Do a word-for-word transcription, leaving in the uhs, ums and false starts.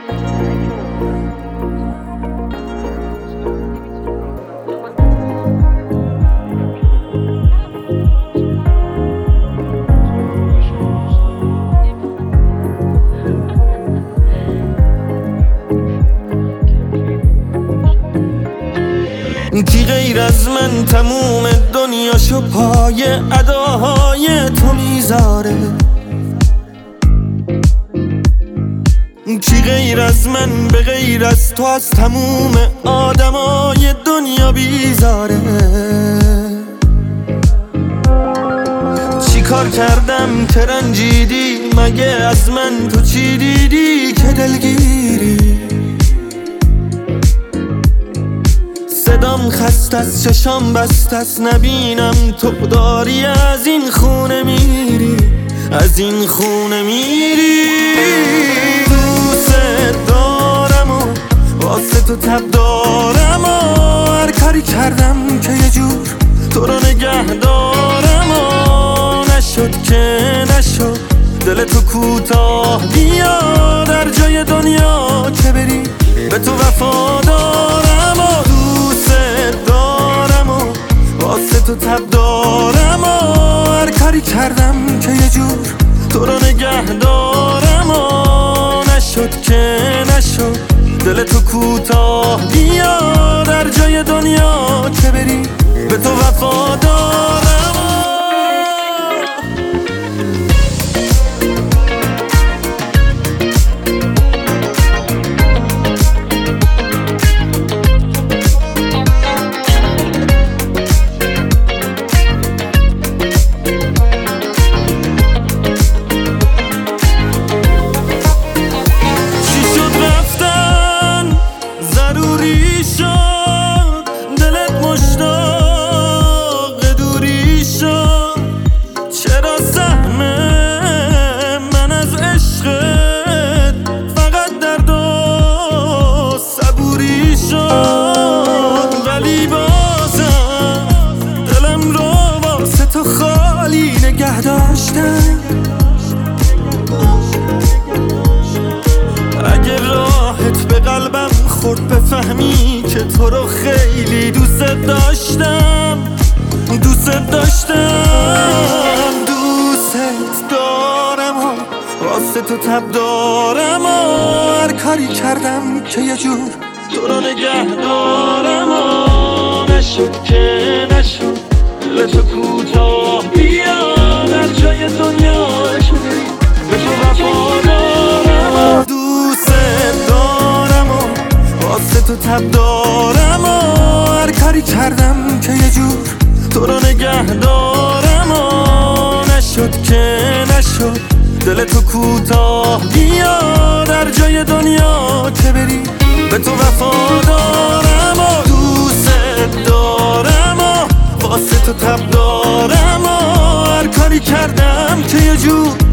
کی غیر از من تموم دنیاشو پای اداهای تو میذاره؟ کی غیر از من به غیر از تو از تموم آدمای دنیا بیزاره؟ چی کار کردم که رنجیدی؟ مگه از من تو چی دیدی که دلگیری؟ صدام خسته از چشام بست است، نبینم تو داری از این خونه میری، از این خونه میری. دوست دارم و واسه تو تب دارم و هر کاری کردم که یه جور تو رو نگه دارم و نشد که نشد دل تو کوتاه بیا در جای دنیا که بری به تو وفادارم و واسه تو تب دارم و هر کاری کردم که یه جور تو رو نگه دارم و نشد که نشد دل تو کوتاه بیا در جای دنیا که بری به تو وفادارم. نگه داشتم اگه راحت به قلبم خورد بفهمی که تو رو خیلی دوست داشتم، دوست داشتم. دوست دارم و واسه تو تب دارم و هر کاری کردم که یه جور تو رو نگه دارم و نشد که نشد دل تو کوتاه بیا در جای دنیا به تو وفادارم. دوست دارم و واسه تو تب دارم و هر کاری کردم که یه جور تو رو نگه دارم و نشد که نشد دل تو کوتاه بیا در جای دنیا که بری به تو وفادارم و دوست دارم و واسه تو تب دارم و هر کاری کردم که یه جور